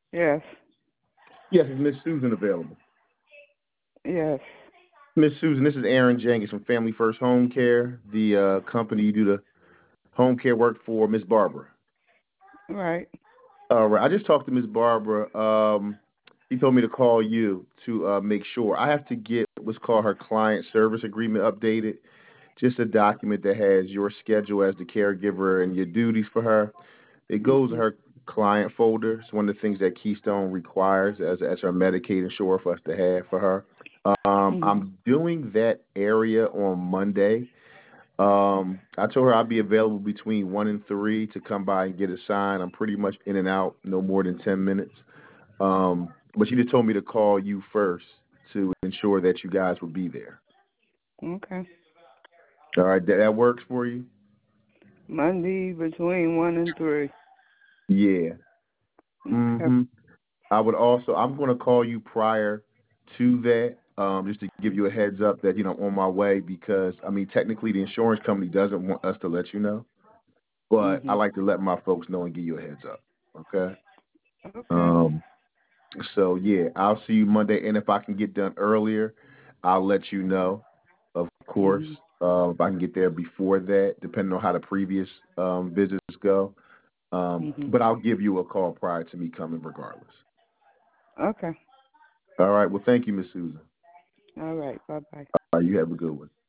Yes. Yes, is Miss Susan available? Yes. Miss Susan, this is Aaron Jenkins from Family First Home Care, the company you do the home care work for, Miss Barbara. Right. All right, I just talked to Miss Barbara. He told me to call you to make sure. I have to get what's called her client service agreement updated, just a document that has your schedule as the caregiver and your duties for her. It goes in Mhm. her client folder. It's one of the things that Keystone requires as her Medicaid insurer for us to have for her. Mhm. I'm doing that area on Monday. I told her I'd be available between 1 and 3 to come by and get a sign. I'm pretty much in and out, no more than 10 minutes. But she just told me to call you first to ensure that you guys would be there. Okay. All right, that works for you? Monday between 1 and 3. Yeah. Okay. I would also. I'm going to call you prior to that, just to give you a heads up that I'm on my way because I mean technically the insurance company doesn't want us to let you know, but I Mhm. like to let my folks know and give you a heads up. Okay. Okay. Um. So yeah, I'll see you Monday, and if I can get done earlier, I'll let you know. Of course, Mhm. if I can get there before that, depending on how the previous visits go. Mhm. But I'll give you a call prior to me coming, regardless. Okay. All right. Well, thank you, Miss Susan. All right. Bye bye. All right, you have a good one.